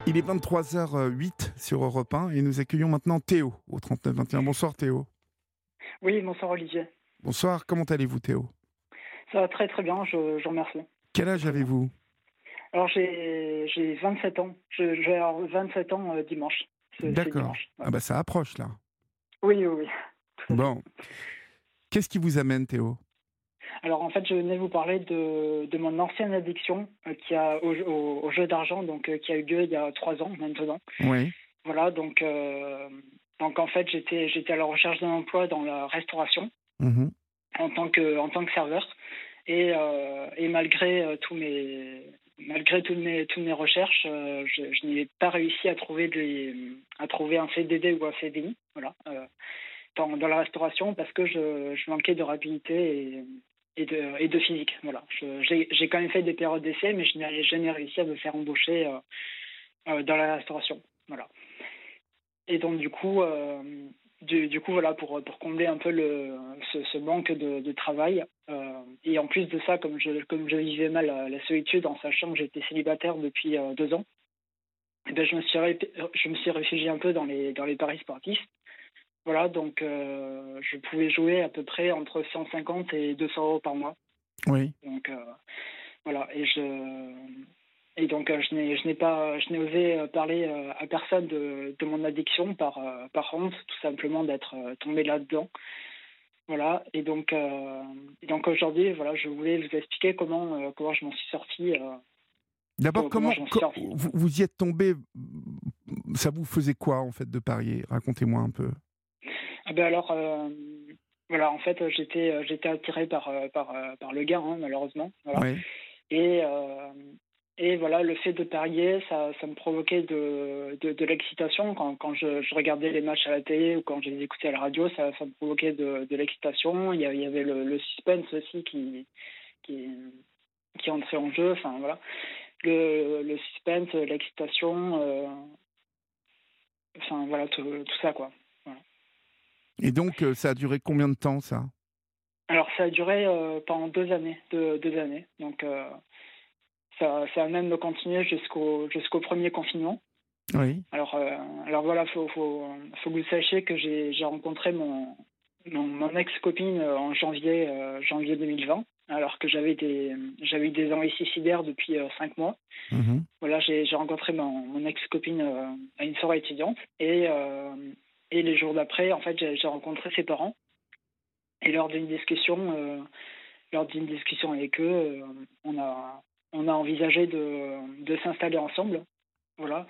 Il est 23h08 sur Europe 1 et nous accueillons maintenant Théo au 3921. Bonsoir Théo. Oui, bonsoir Olivier. Bonsoir, comment allez-vous Théo? Ça va très très bien, je vous remercie. Quel âge Très bien. avez-vous? Alors j'ai 27 ans. Je vais avoir 27 ans dimanche. C'est D'accord. dimanche. Ouais. Ah bah ça approche là. Oui, oui, oui. Tout à fait. Bon, qu'est-ce qui vous amène Théo? Alors en fait, je venais vous parler de mon ancienne addiction qui a au jeu d'argent, donc qui a eu lieu il y a 3 ans maintenant. Oui. Voilà, donc en fait j'étais à la recherche d'un emploi dans la restauration Mhm. en tant que serveur. Et malgré malgré toutes mes recherches, je n'ai pas réussi à trouver un CDD ou un CDI, voilà, dans la restauration parce que je manquais de rapidité et de physique, voilà. J'ai quand même fait des périodes d'essai, mais je n'ai jamais réussi à me faire embaucher dans la restauration, voilà. Et donc du coup voilà, pour combler un peu ce manque de travail, et en plus de ça, comme je vivais mal la solitude en sachant que j'étais célibataire depuis 2 ans, eh ben je me suis réfugié un peu dans les paris sportifs. Voilà, donc je pouvais jouer à peu près entre 150 et 200 euros par mois. Oui. Donc voilà, et donc je n'ai osé parler à personne de mon addiction par honte, tout simplement d'être tombé là-dedans. Voilà, et donc aujourd'hui, voilà, je voulais vous expliquer comment je m'en suis sorti. D'abord, Comment je m'en suis sorti. vous y êtes tombé? Ça vous faisait quoi en fait de parier? Racontez-moi un peu. Ah ben alors, voilà, en fait, j'étais attiré par le gain, hein, malheureusement. Voilà. Oui. Et, euh, et voilà, le fait de parier, ça me provoquait de l'excitation. Quand je regardais les matchs à la télé ou quand je les écoutais à la radio, ça me provoquait de l'excitation. Il y avait le suspense aussi qui, qui entrait en jeu. Enfin, voilà. Le suspense, l'excitation, enfin, voilà, tout ça, quoi. Voilà. Et donc, ça a duré combien de temps ça? Alors, ça a duré pendant 2 années. 2 années. Donc, ça a même continué jusqu'au premier confinement. Oui. Alors voilà, faut que vous sachiez que j'ai rencontré mon ex-copine en janvier 2020, alors que j'avais eu des envies suicidaires depuis 5 mois. Mhm. Voilà, j'ai rencontré mon ex-copine à une soirée étudiante, et les jours d'après, en fait, j'ai rencontré ses parents. Et lors d'une discussion avec eux, on a envisagé de s'installer ensemble. Voilà.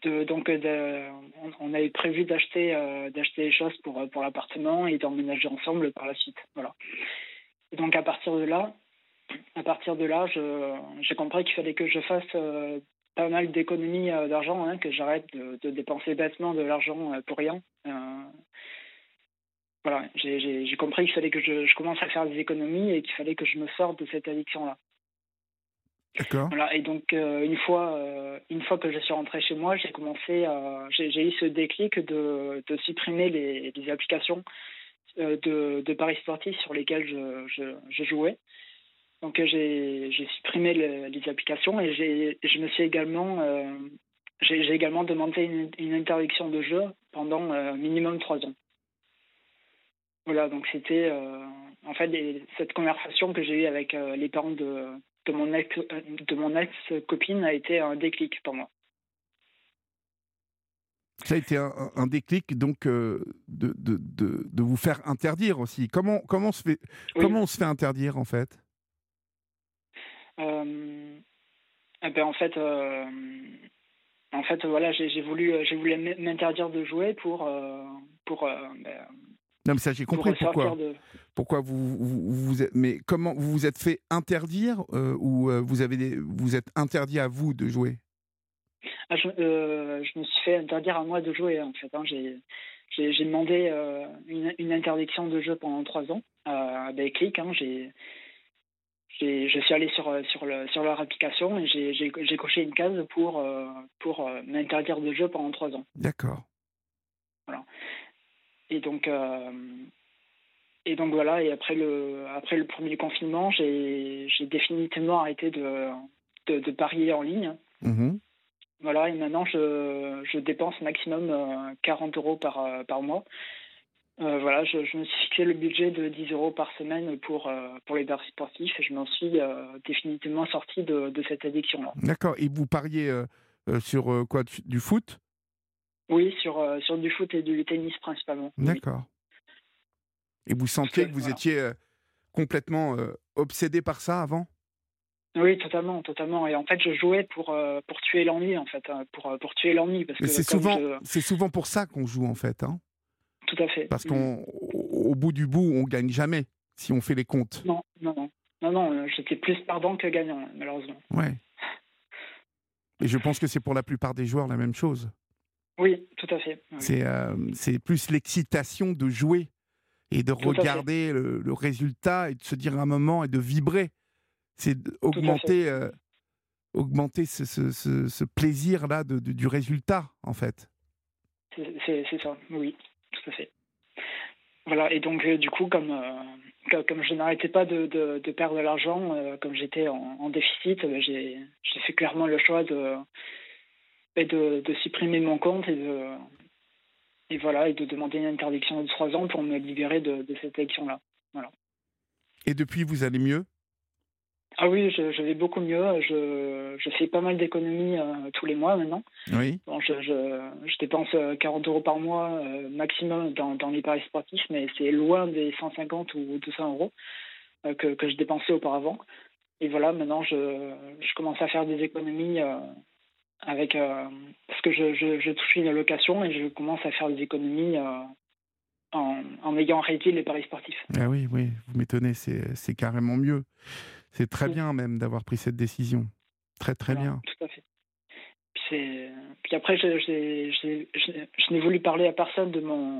On avait prévu d'acheter les choses pour l'appartement et d'emménager ensemble par la suite. Voilà. Et donc à partir de là, j'ai compris qu'il fallait que je fasse pas mal d'économies d'argent, hein, que j'arrête de dépenser bêtement de l'argent pour rien. Voilà, j'ai compris qu'il fallait que je commence à faire des économies et qu'il fallait que je me sorte de cette addiction-là. D'accord. Voilà, et donc une fois que je suis rentré chez moi, j'ai eu ce déclic de supprimer les applications de paris sportifs sur lesquelles je jouais. Donc j'ai supprimé les applications et j'ai également demandé une interdiction de jeu pendant minimum 3 ans. Voilà, donc c'était en fait cette conversation que j'ai eue avec les parents de mon ex-copine a été un déclic pour moi. Ça a été un déclic donc de vous faire interdire aussi. Oui. Comment on se fait interdire en fait? Euh, ben en fait, voilà, j'ai voulu m'interdire de jouer pour, ben, Non mais ça j'ai pour compris sortir pourquoi. de. Pourquoi vous êtes, mais comment vous vous êtes fait interdire ou vous êtes interdit à vous de jouer? Ah, je me suis fait interdire à moi de jouer, en fait, hein. J'ai demandé une interdiction de jeu pendant 3 ans avec Click, hein. Je suis allé sur leur application et j'ai coché une case pour m'interdire de jeu pendant 3 ans. D'accord. Voilà. Et donc, euh, et donc voilà, et après le premier confinement, j'ai définitivement arrêté de parier en ligne. Mhm. Voilà, et maintenant je dépense maximum 40 euros par mois. Voilà, je me suis fixé le budget de 10 euros par semaine pour les paris sportifs et je m'en suis définitivement sorti de cette addiction-là. D'accord. Et vous pariez sur quoi, du foot? Oui, sur du foot et du tennis principalement. Oui, D'accord. Et vous tout à sentiez que fait, vous voilà. étiez complètement obsédé par ça avant? Oui, totalement, totalement. Et en fait, je jouais pour tuer l'ennui, en fait, pour tuer l'ennui, parce Mais que comme je... c'est souvent pour ça qu'on joue en fait, hein. Tout à fait. Parce qu'au bout du bout, on gagne jamais si on fait les comptes. Non, non, non. Non, non, j'étais plus perdant que gagnant, malheureusement. Ouais. Et je pense que c'est pour la plupart des joueurs la même chose. Oui, tout à fait. Oui. C'est plus l'excitation de jouer et de Tout à fait. regarder le résultat et de se dire un moment et de vibrer. C'est Tout à fait. augmenter ce plaisir-là du résultat, en fait. C'est ça, oui, tout à fait. Voilà, et donc du coup, comme je n'arrêtais pas de perdre de l'argent, comme j'étais en déficit, j'ai fait clairement le choix de supprimer mon compte et voilà, et de demander une interdiction de 3 ans pour me libérer de cette addiction-là. Voilà. Et depuis, vous allez mieux? Ah oui, je vais beaucoup mieux. Je fais pas mal d'économies tous les mois maintenant. Oui. Bon, je dépense 40 euros par mois maximum dans les paris sportifs, mais c'est loin des 150 ou 200 euros que je dépensais auparavant. Et voilà, maintenant, je commence à faire des économies parce que je touche une allocation et je commence à faire des économies en ayant arrêté les paris sportifs. Ah oui, oui, vous m'étonnez, c'est carrément mieux. C'est très Mm. bien même d'avoir pris cette décision. Très, très Voilà, bien. tout à fait. Puis après, je n'ai voulu parler à personne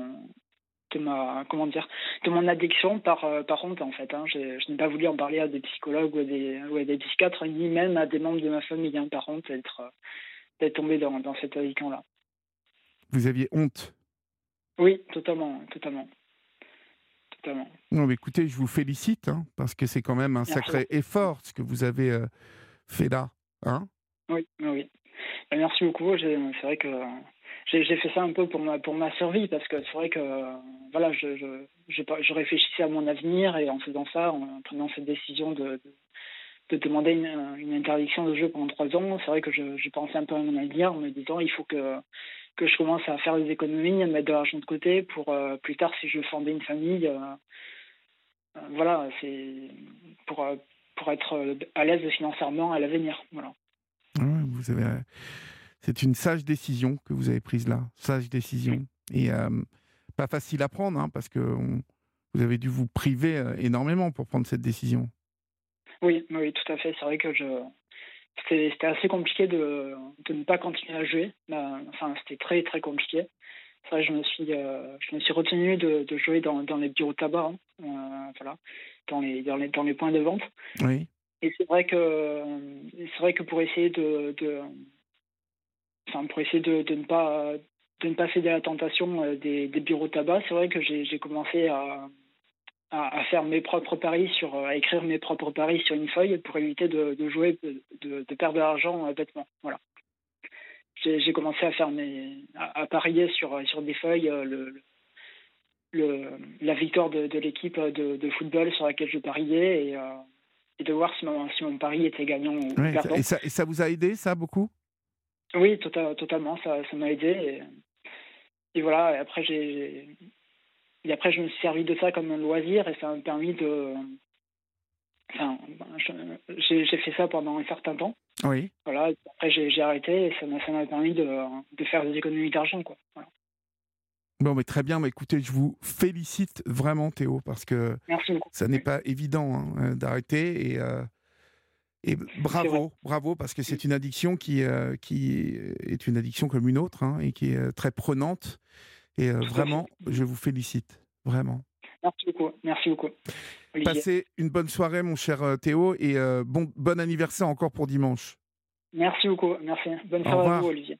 de mon addiction par honte, en fait. Hein. Je n'ai pas voulu en parler à des psychologues ou à des psychiatres, ni même à des membres de ma famille, hein, par honte d'être tombé dans cette addiction-là. Vous aviez honte. Oui, totalement, totalement, totalement. Non, mais écoutez, je vous félicite, hein, parce que c'est quand même un Merci sacré beaucoup. effort ce que vous avez fait là. Hein. Oui, oui, oui. Merci beaucoup. C'est vrai que j'ai fait ça un peu pour ma survie parce que c'est vrai que voilà, je réfléchissais à mon avenir et en faisant ça, en prenant cette décision de demander une interdiction de jeu pendant 3 ans, c'est vrai que je pensais un peu à mon avenir en me disant il faut que je commence à faire des économies, à mettre de l'argent de côté pour plus tard si je veux fonder une famille. Voilà, c'est pour, euh, pour être à l'aise financièrement à l'avenir. Voilà. Ouais, vous avez, c'est une sage décision que vous avez prise là. Sage décision. Et pas facile à prendre, hein, parce que vous avez dû vous priver énormément pour prendre cette décision. Oui, oui, tout à fait. C'est vrai que c'était assez compliqué de ne pas continuer à jouer. Enfin, c'était très, très compliqué. C'est vrai que je me suis retenu de jouer dans les bureaux de tabac, hein, voilà, dans les points de vente. Oui. Et c'est vrai que pour essayer enfin, pour essayer de ne pas céder à la tentation des bureaux de tabac, c'est vrai que j'ai commencé à faire mes propres paris à écrire mes propres paris sur une feuille pour éviter de jouer, de perdre de l'argent bêtement. Voilà. J'ai commencé à à parier sur des feuilles la victoire de l'équipe de football sur laquelle je pariais et de voir si mon pari était gagnant ou Ouais, perdant. et ça vous a aidé, ça, beaucoup? Oui, totalement, ça m'a aidé. Et voilà, et après, je me suis servi de ça comme un loisir et ça m'a permis Enfin, j'ai fait ça pendant un certain temps. Oui. Voilà, après, j'ai arrêté et ça m'a permis de faire des économies d'argent, quoi. Voilà. Bon, mais très bien. Mais écoutez, je vous félicite vraiment, Théo, parce que Merci beaucoup. ça n'est Oui, pas évident, hein, d'arrêter. Et c'est vrai. bravo, bravo, parce que c'est une addiction qui est une addiction comme une autre, hein, et qui est très prenante. Et Tout à fait. vraiment, je vous félicite, vraiment. Merci beaucoup. Merci beaucoup, Olivier. Passez une bonne soirée, mon cher Théo, et bon anniversaire encore pour dimanche. Merci beaucoup. Merci. Bonne Au soirée à vous, revoir. Olivier.